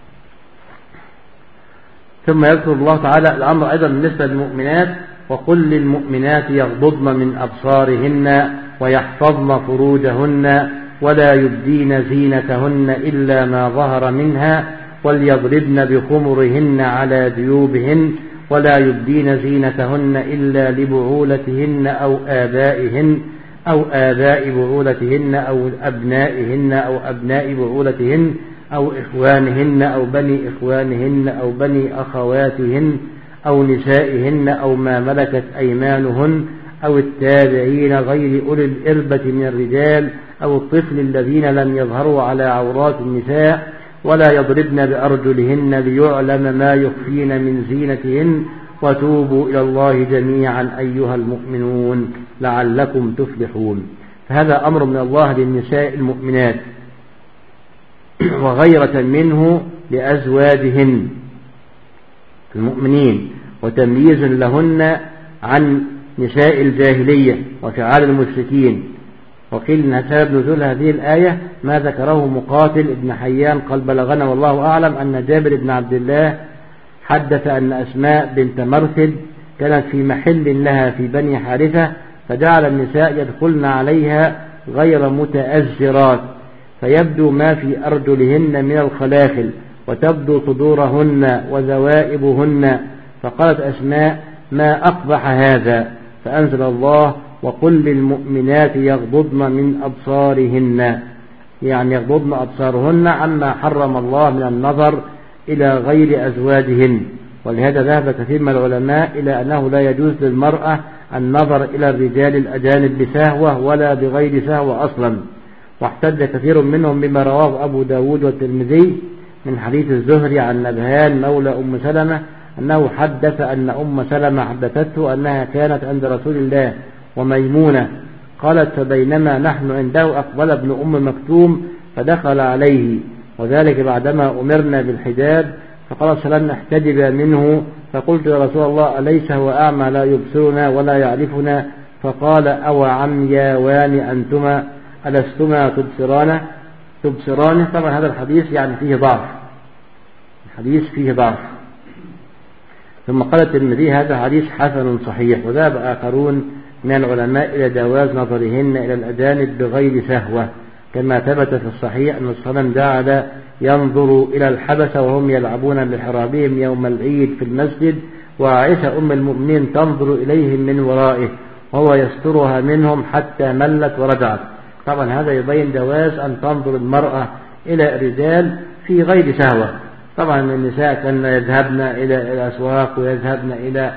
ثم يذكر الله تعالى الأمر أيضا بالنسبة للمؤمنات وقل للمؤمنات يغضضن من أبصارهن ويحفظن فروجهن ولا يبدين زينتهن إلا ما ظهر منها وليضربن بخمرهن على جيوبهن ولا يبدين زينتهن إلا لبعولتهن أو آبائهن أو آباء بعولتهن أو أبنائهن أو أبناء بعولتهن أو إخوانهن أو بني إخوانهن أو بني أخواتهن أو نسائهن أو ما ملكت أيمانهن أو التابعين غير أولي الإربة من الرجال أو الطفل الذين لم يظهروا على عورات النساء ولا يضربن بأرجلهن ليعلم ما يخفين من زينتهن وتوبوا إلى الله جميعا أيها المؤمنون لعلكم تفلحون. فهذا أمر من الله للنساء المؤمنات وغيرة منه لأزواجهن المؤمنين وتمييز لهن عن نساء الجاهلية وفعال المشركين. وقيل إن سبب نزول هذه الآية ما ذكره مقاتل ابن حيان قال بلغنا والله أعلم أن جابر بن عبد الله حدث أن أسماء بنت مرثد كانت في محل لها في بني حارثة فجعل النساء يدخلن عليها غير متأزرات فيبدو ما في أرجلهن من الخلاخل وتبدو صدورهن وذوائبهن. فقالت أسماء ما أقبح هذا فأنزل الله وقل للمؤمنات يغضضن من أبصارهن يعني يغضضن أبصارهن عما حرم الله من النظر إلى غير أزواجهن. ولهذا ذهب كثير من العلماء إلى أنه لا يجوز للمرأة النظر إلى الرجال الأجانب بسهوة ولا بغير سهوة أصلا. واحتج كثير منهم بما رواه أبو داود والترمذي من حديث الزهري عن نبهان مولى أم سلمة أنه حدث أن أم سلمة حدثته أنها كانت عند رسول الله وميمونة قالت فبينما نحن عنده أقبل ابن أم مكتوم فدخل عليه وذلك بعدما أمرنا بالحجاب فقال فلن نحتجب منه فقلت يا رسول الله أليس هو أعمى لا يبصرنا ولا يعرفنا فقال أو عمياوان أنتما ألستما تبصرانه تبصرانه. طبعا هذا الحديث يعني فيه ضعف الحديث فيه ضعف. ثم قال الترمذي هذا حديث حسن صحيح. وذهب آخرون من العلماء إلى جواز نظرهن إلى الأجانب بغير سهوة كما ثبت في الصحيح أن صلى الله عليه وسلم جعل ينظر إلى الحبشة وهم يلعبون بحرابهم يوم العيد في المسجد وعائشة أم المؤمنين تنظر إليهم من ورائه وهو يسترها منهم حتى ملت ورجعت. طبعا هذا يبين جواز أن تنظر المرأة إلى الرجال في غير سهوة. طبعا النساء كان يذهبن إلى الأسواق ويذهبن إلى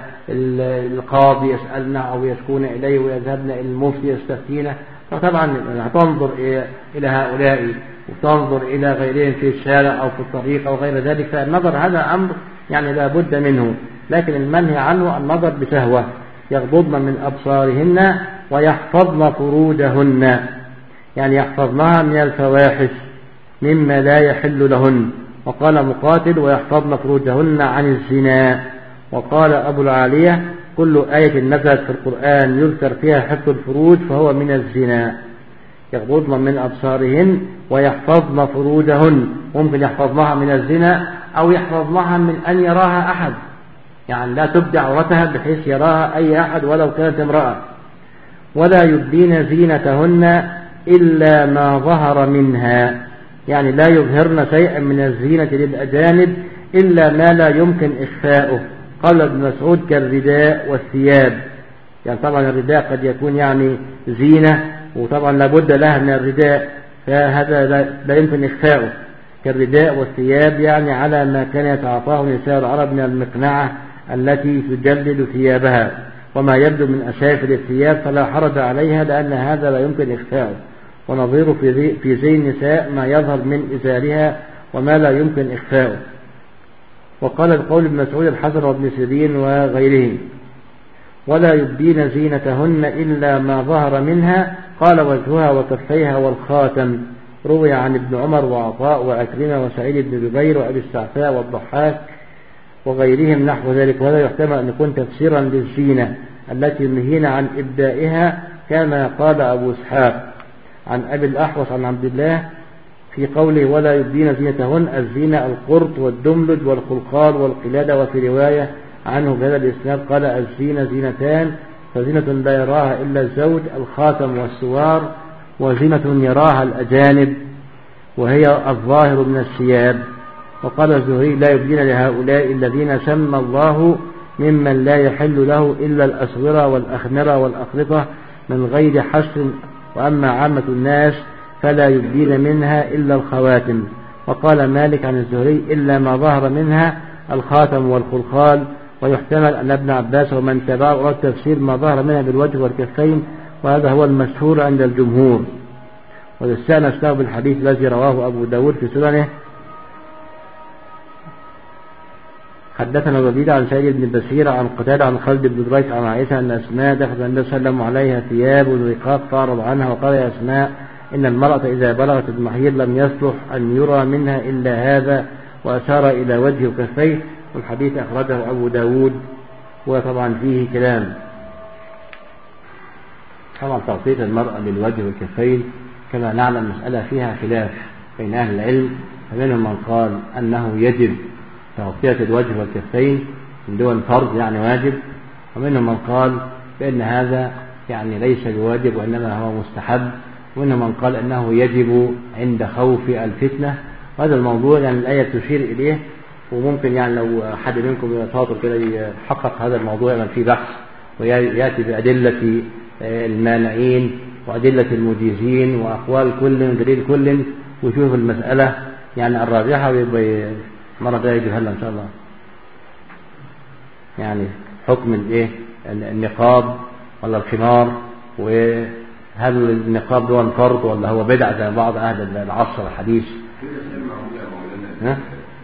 القاضي يسألنا أو يشكون إليه ويذهبن إلى المفتي يستفتينه. فطبعا تنظر إلى هؤلاء وتنظر إلى غيرهم في الشارع أو في الطريق أو غير ذلك فالنظر هذا أمر يعني لا بد منه. لكن المنهي عنه النظر بسهوة يغضضن من أبصارهن ويحفظن فروجهن يعني يحفظنها من الفواحش مما لا يحل لهن. وقال مقاتل ويحفظن فروجهن عن الزنا. وقال أبو العالية كل آية نزلت في القرآن يذكر فيها حفظ الفروج فهو من الزنا. يغضضن من أبصارهن ويحفظن فروجهن ممكن يحفظنها من الزنا أو يحفظنها من أن يراها أحد يعني لا تبدي عورتها بحيث يراها أي أحد ولو كانت امرأة. ولا يبدين زينتهن إلا ما ظهر منها يعني لا يظهرن شيئا من الزينة للأجانب إلا ما لا يمكن إخفاؤه. قال ابن مسعود كالرداء والثياب يعني طبعا الرداء قد يكون يعني زينة وطبعا لابد لها من الرداء فهذا لا يمكن إخفاؤه كالرداء والثياب يعني على ما كان يتعاطاه نساء العرب من المقنعة التي تجلد ثيابها وما يبدو من أسافل الثياب فلا حرج عليها لأن هذا لا يمكن إخفاؤه. ونظير في زي النساء ما يظهر من إزارها وما لا يمكن إخفاؤه. وقال القول ابن مسعود الحسن وابن سيرين وغيرهم ولا يبدين زينتهن إلا ما ظهر منها قال وجهها وكفيها والخاتم. روي عن ابن عمر وعطاء وأكرمة وسعيد بن جبير وأبي السعفاء والضحاك وغيرهم نحو ذلك. وهذا يحتمل أن يكون تفسيرا للزينة التي نهينا عن إبدائها كما قال أبو إسحاق عن أبي الأحوص عن عبد الله في قوله ولا يبدين زينتهن الزينة القرط والدملج والخلقال والقلادة. وفي رواية عنه بهذا الإسناد قال الزينة زينتان فزينة لا يراها إلا الزوج الخاتم والسوار وزينة يراها الأجانب وهي الظاهر من الثياب. وقال الزهري لا يبدين لهؤلاء الذين سمى الله ممن لا يحل له إلا الأسورة والأخمرة والأخرطة من غير حصر، وأما عامة الناس فلا يبدين منها إلا الخواتم. وقال مالك عن الزهري إلا ما ظهر منها الخاتم والخلخال. ويحتمل أن ابن عباس ومن تبعه أراد تفسير ما ظهر منها بالوجه والكفين، وهذا هو المشهور عند الجمهور. والاستأنس له بالحديث الذي رواه أبو داود في سننه. حدثنا وزيد عن سعيد بن بشير عن قتادة عن خالد بن دريس عن عائشة أن أسماء دخلت النبي صلى الله عليه وسلم عليها ثياب ورقاق فأعرض عنها وقال يا أسماء إن المرأة إذا بلغت المحيض لم يصلح أن يرى منها إلا هذا، وأشار إلى وجه وكفيه. والحديث أخرجه أبو داود، وطبعا فيه كلام. طبعا تغطية المرأة للوجه والكفين كما نعلم مسألة فيها خلاف بين أهل العلم، فمنهم من قال أنه يجب تغطية الوجه والكفين من دون فرض يعني واجب، ومنهم من قال بأن هذا يعني ليس بواجب وإنما هو مستحب، ومنهم من قال أنه يجب عند خوف الفتنة. وهذا الموضوع يعني الآية تشير إليه، وممكن يعني لو حد منكم شاطر كده يحقق هذا الموضوع يعني في بحث ويأتي بأدلة المانعين وأدلة المجيزين وأقوال كل دليل كل، ويشوف المسألة يعني الراجحة، ويبقى مرة جاية يجيبها لنا إن شاء الله. يعني حكم الإيه النقاب ولا الخمار، وهل النقاب دون فرض ولا هو بدعة زي بعض أهل العصر الحديث. ها؟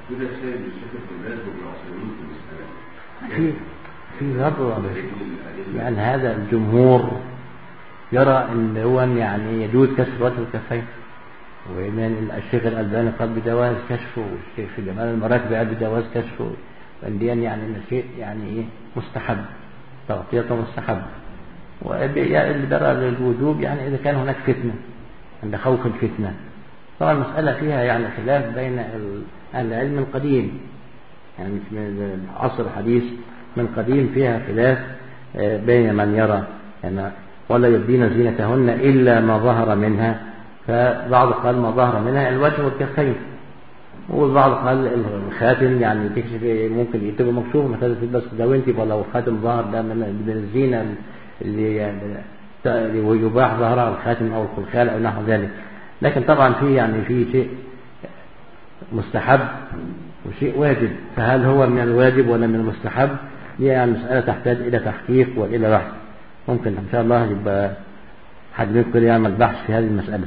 في في غرض يعني هذا الجمهور يرى ان هو يعني يجوز كشف الوجه والكفين، ومن الشيخ الألباني قال بجواز كشفه، والشيخ جمال المراكبي قال بجواز كشفه، فالدين يعني ان الشيء يعني ايه مستحب، تغطيته مستحب. واللي درى للوجوب يعني اذا كان هناك فتنه عند خوف الفتنه. طبعا المسألة فيها يعني خلاف بين أهل العلم من قديم، يعني مش من العصر الحديث، من قديم فيها خلاف بين من يرى يعني ولا يبدين زينتهن إلا ما ظهر منها، فبعض قال ما ظهر منها الوجه والكفين، والبعض قال الخاتم يعني تكشف ممكن يتبقى مكشوف مثلا بس لو انت لو خاتم ظهر ده من الزينة اللي يعني يباح ظهرها الخاتم أو الخلخال أو نحو ذلك. لكن طبعا في يعني في شيء مستحب وشيء واجب، فهل هو من الواجب ولا من المستحب؟ دي يعني مسألة تحتاج إلى تحقيق وإلى بحث. ممكن إن شاء الله يبقى حد منكم يعمل بحث في هذه المسألة.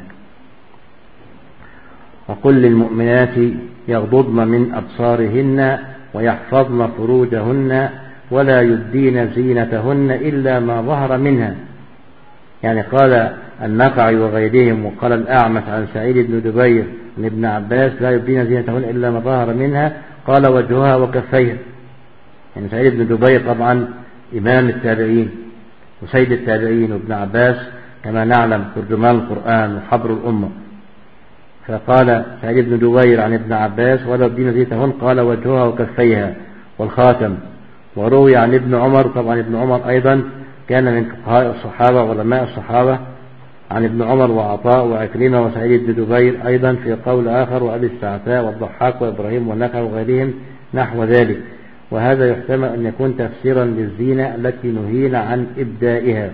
وقل للمؤمنات يغضضن من أبصارهن ويحفظن فروجهن ولا يبدين زينتهن إلا ما ظهر منها. يعني قال النقعي وغيرهم، وقال الأعمش عن سعيد بن جبير عن ابن عباس لا يبدين زينتهن إلا ما ظهر منها، قال وجهها وكفيها. يعني سعيد بن جبير طبعا إمام التابعين وسيد التابعين، وابن عباس كما نعلم ترجمان القرآن وحبر الأمة. فقال سعيد بن جبير عن ابن عباس ولا يبدين زينتهن قال وجهها وكفيها والخاتم. وروي عن ابن عمر، طبعا ابن عمر أيضا كان من فقهاء الصحابة وعلماء الصحابة، عن ابن عمر وعطاء وعكرمة وسعيد بن جبير أيضا في قول آخر، وأبي السعفاء والضحاك وإبراهيم والنخعي وغيرهم نحو ذلك. وهذا يحتمل أن يكون تفسيرا للزينة التي نهينا عن إبدائها.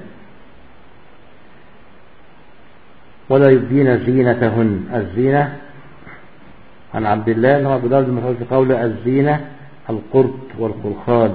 ولا يبدين زينتهن، الزينة عن عبد الله أنه أبو داود المفعول في قول الزينة القرط والخلخال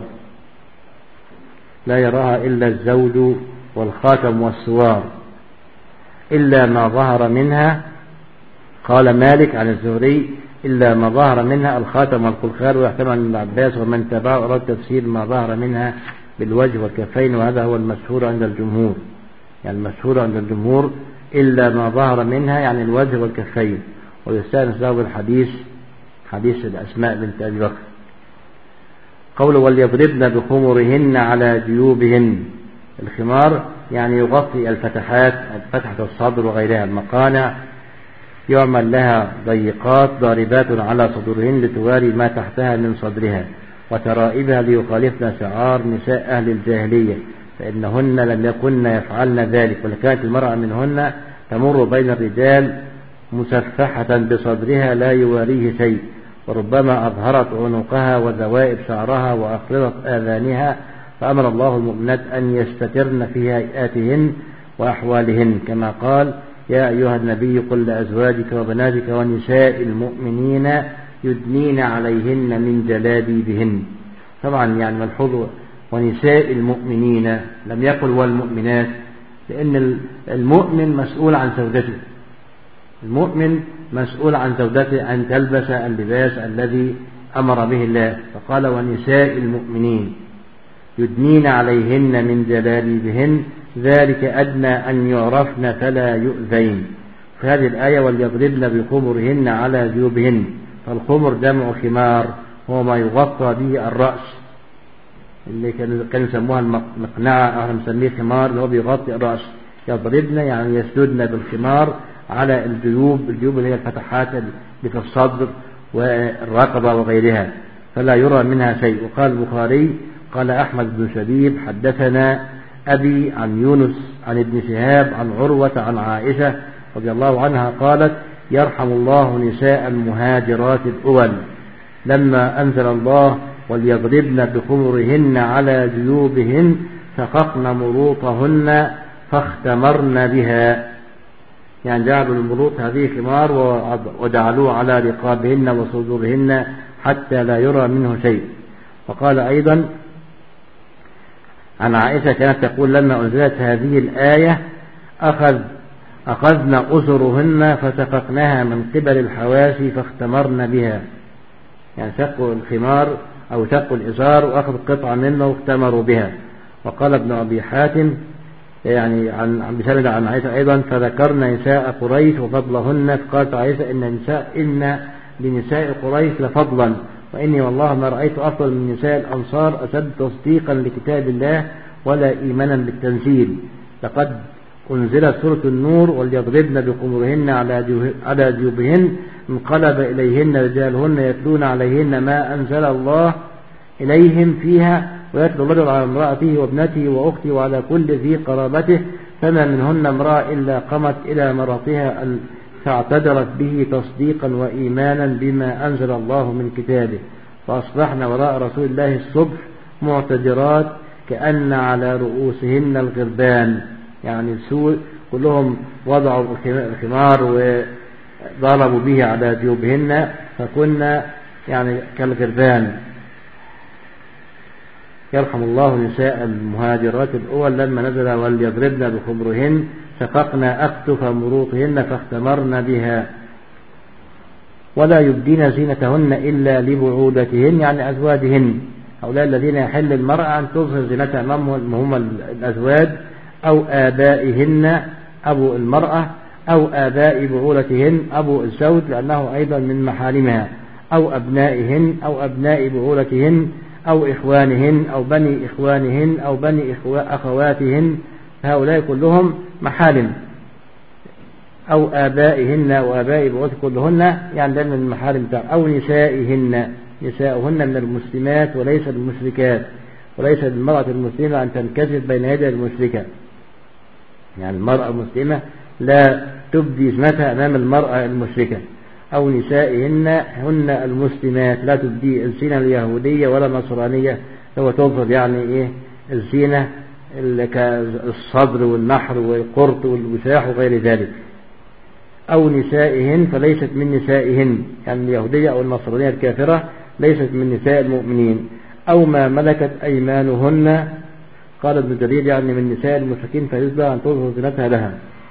لا يراها إلا الزوج والخاتم والسوار إلا ما ظهر منها. قال مالك عن الزهري إلا ما ظهر منها الخاتم والخلخال، ويحتمل عن ابن عباس ومن تبعه أراد تفسير ما ظهر منها بالوجه والكفين، وهذا هو المشهور عند الجمهور. يعني المشهور عند الجمهور إلا ما ظهر منها يعني الوجه والكفين. ويستأنس له بالحديث حديث الأسماء بنت أبي بكر. قوله وليضربن بخمرهن على جيوبهن، الخمار يعني يغطي الفتحات، فتحة الصدر وغيرها، المقانع يعمل لها ضيقات ضاربات على صدورهن لتواري ما تحتها من صدرها، وترائبها ليخالفن شعار نساء أهل الجاهلية، فإنهن لم يكن يفعلن ذلك، ولكانت المرأة منهن تمر بين الرجال مسفحة بصدرها لا يواريه شيء، وربما أظهرت عنقها وذوائب شعرها وأخرطت آذانها، فأمر الله المؤمنات أن يستترن في هيئاتهن وأحوالهن، كما قال: يا أيها النبي قل لأزواجك وبناتك ونساء المؤمنين يدنين عليهن من جلابيبهن. طبعا يعني ملحوظ ونساء المؤمنين، لم يقل والمؤمنات، لأن المؤمن مسؤول عن زوجته، المؤمن مسؤول عن زوجته أن تلبس اللباس الذي أمر به الله، فقال: ونساء المؤمنين يدنين عليهن من جلابيبهن ذلك أدنى أن يعرفن فلا يؤذين. في هذه الآية: وليضربن بخمرهن على جيوبهن، فالخمر جمع خمار، هو ما يغطى به الرأس، اللي كانوا يسموها المقنعة، أو نسميه خمار، اللي هو بيغطي الرأس. يضربن يعني يسجدن بالخمار على الجيوب، الجيوب اللي هي الفتحات اللي في الصدر والرقبة وغيرها، فلا يرى منها شيء. وقال البخاري: قال أحمد بن شبيب: حدثنا أبي عن يونس عن ابن شهاب عن عروة عن عائشة رضي الله عنها قالت: يرحم الله نساء المهاجرات الأول لما أنزل الله وليضربن بخمرهن على جيوبهن شققن مروطهن فاختمرن بها، يعني جعلوا المروط هذه خمار وجعلوه على رقابهن وصدورهن حتى لا يرى منه شيء. وقال أيضا عن عائشة كانت تقول: لما أنزلت هذه الآية أخذ أخذنا أزرهن فشققناها من قبل الحواشي فاختمرن بها، يعني شقوا الخمار أو شقوا الإزار وأخذوا قطعة منه واختمروا بها. وقال ابن أبي حاتم يعني عن عن بسند عن عائشة أيضا: فذكرنا نساء قريش وفضلهن، فقالت عائشة: إن نساء إن لنساء قريش لفضلا، وإني والله ما رأيت أفضل من نساء الأنصار أشد تصديقا لكتاب الله ولا إيمانا بالتنزيل. لقد أنزلت سورة النور: وليضربن بخمرهن على جيوبهن انقلب إليهن رجالهن يتلون عليهن ما أنزل الله إليهم فيها، ويتلو الرجل على امرأته وابنته وأخته وعلى كل ذي قرابته، فما منهن امرأة إلا قمت إلى مرضها أن فاعتذرت به تصديقا وإيمانا بما أنزل الله من كتابه، فأصبحن وراء رسول الله الصبح معتذرات كأن على رؤوسهن الغربان، يعني السوء كلهم وضعوا الخمار وضربوا به على جيوبهن فكنا يعني كالغربان. يرحم الله نساء المهاجرات الأول لما نزل وليضربن بخمرهن شققنا أكتف مروطهن فاختمرن بها، ولا يبدين زينتهن إلا لبعولتهن يعني أزواجهن، هؤلاء الذين يحل المرأة أن تظهر زينتها أمامهم هم الأزواج أو آبائهن أبو المرأة أو آباء بعولتهن أبو الزوج لأنه أيضا من محارمها، أو أبنائهن أو أبناء بعولتهن أو إخوانهن أو بني إخوانهن أو بني أخواتهن، هؤلاء كلهم محارم، أو آبائهن وآباء بعولتهن كلهن يعني لأن المحارم، أو نسائهن، نساؤهن من المسلمات وليس المشركات، وليس للمرأة المسلمة أن تنكشف بين يدي المشركة، يعني المرأة المسلمة لا تبدي زينتها أمام المرأة المشركة، أو نسائهن هن المسلمات لا تبدي الزينة اليهودية ولا النصرانية، هو تظهر يعني إيه الزينة كالصدر والنحر والقرط والوشاح وغير ذلك، أو نسائهن فليست من نسائهن يعني اليهودية أو النصرانية الكافرة ليست من نساء المؤمنين، أو ما ملكت أيمانهن، قال ابن جرير يعني من نساء المشركين فيجب أن تظهر زينتها لها،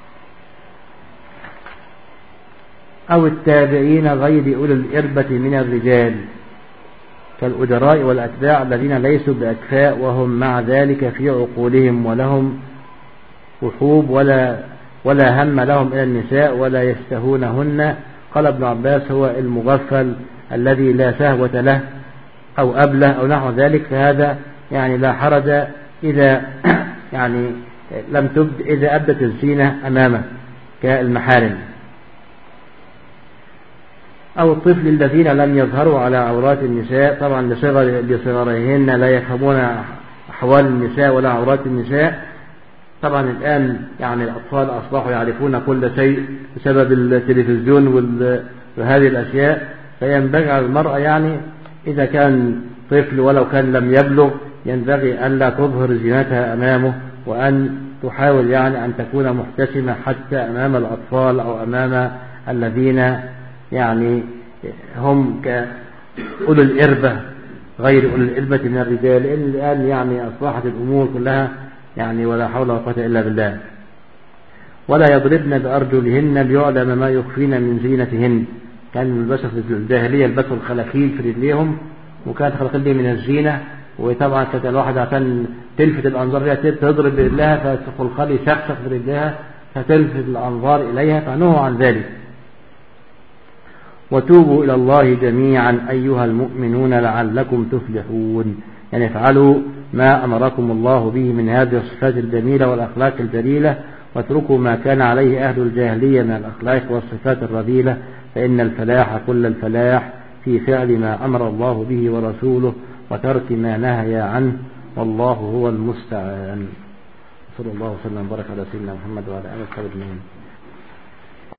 أو التابعين غير أولي الإربة من الرجال كالأجراء والأتباع الذين ليسوا بأكفاء وهم مع ذلك في عقولهم ولهم وحوب ولا ولا هم لهم إلى النساء ولا يشتهونهن. قال ابن عباس: هو المغفل الذي لا شهوة له أو أبله أو نحو ذلك، فهذا يعني لا حرج إذا يعني لم تبد إذا أبدت الزينة أمامه كالمحارم. أو الطفل الذين لم يظهروا على عورات النساء، طبعا لصغر لصغرهن لا يفهمون أحوال النساء ولا عورات النساء، طبعا الآن يعني الأطفال أصبحوا يعرفون كل شيء بسبب التلفزيون وهذه الأشياء، فينبغي على المرأة يعني إذا كان طفل ولو كان لم يبلغ ينبغي أن لا تظهر زينتها أمامه، وأن تحاول يعني أن تكون محتشمة حتى أمام الأطفال أو أمام الذين يعني هم كأولو الإربة غير أولو الإربة من الرجال، لأن الآن يعني أصبحت الأمور كلها يعني ولا حول ولا قوة إلا بالله. ولا يضربن بأرجلهن ليعلم ما يخفين من زينتهن. كان البشر في الجاهلية يلبسوا الخلاخيل في رجليهم، وكانت الخلاخيل دي من الزينة، وطبعا كانت الواحدة عشان تلفت الأنظار تضرب برجلها فالخال يشخشخ برجلها فتلفت الأنظار إليها، فنهوا عن ذلك. وتوبوا إلى الله جميعا أيها المؤمنون لعلكم تفلحون، يعني افعلوا ما أمركم الله به من هذه الصفات الجميلة والأخلاق الجليلة، واتركوا ما كان عليه أهل الجاهلية من الأخلاق والصفات الرذيلة، فإن الفلاح كل الفلاح في فعل ما أمر الله به ورسوله وترك ما نهي عنه، والله هو المستعان. صلى الله وسلم وبارك على سيدنا محمد وعلى آله وصحبه أجمعين.